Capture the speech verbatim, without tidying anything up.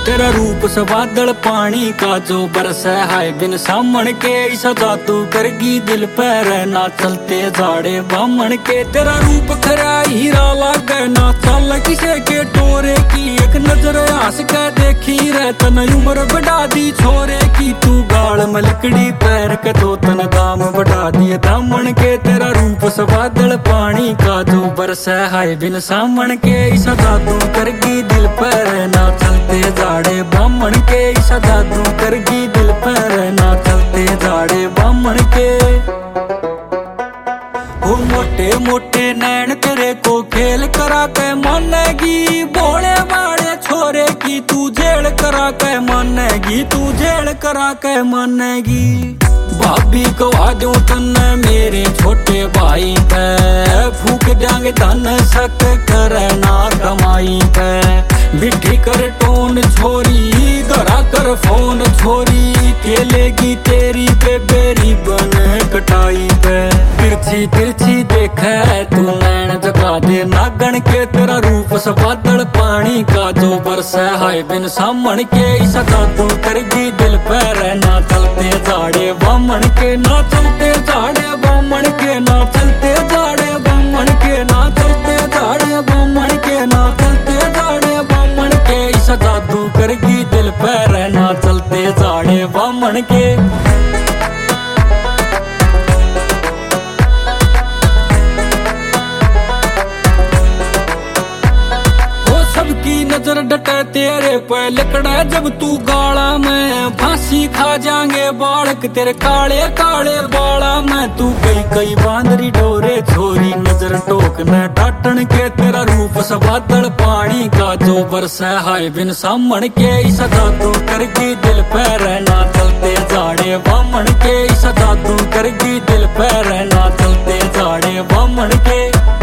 तेरा रूप सा बादल पानी का जो बरसे हाय बिन सामन के, ऐसा जादू करगी दिल पर ना चलते जाड़े बामण के। तेरा रूप खरा हीरा लागे ना चल किसे के टोरे की, एक नजर हंस के देखी रे तन उम्र बढ़ा दी छोरे की। तू गाल मलकड़ी पैर के तो तन दाम बढ़ा दिए दामन के। तेरा रूप सा बादल पानी का जो बरसे हाय बिन सामन के, ऐसा जादू करगी दिल पर ना चलते जाड़े बामण के। ऐसा जादू करगी दिल पर ना चलते जाड़े बामण के। ओ मोटे मोटे नैन तेरे को खेल करा के मानेगी, भोले बाड़े छोरे की तू जेल करा के मानेगी, तू जेल करा के मानेगी। भाभी को आदू तन मेरे छोटे भाई पे, फूक देंगे धन सक करे ना कमाई पे। बिठी कर टोन छोरी घरा कर फोन छोरी, खेलेगी तेरी पे बेरी बन कटाई पे। तिरछी तिरछी देखे तू नैन जगा दे नागन के। तेरा रूप सा बादल पानी का जो बरसे हाय बिन सामन के, ऐसा जादू करगी दिल पर ना चलते जाड़े बामण के। ना चलते जाड़े बामण के, ना चलते जाड़े बामण के, ना चलते जाड़े बामण के, ना चलते जाड़े बामण के। ऐसा जादू करगी दिल पर ना चलते जाड़े बामण के। सबकी नजर डटे तेरे पे लकड़ा जब तू गाला में, फांसी खा जाएंगे बालक तेरे काले काले बाला में। तू कई कई बांदरी डोरे छोरी नजर टोक न टाटन के। तेरा रूप सा बादल पानी का जो बरसे हाय बिन सामन के, ऐसा जादू करगी दिल पर ना चलते जाड़े बामण के। ऐसा जादू करगी दिल पर ना चलते जाड़े बामण के।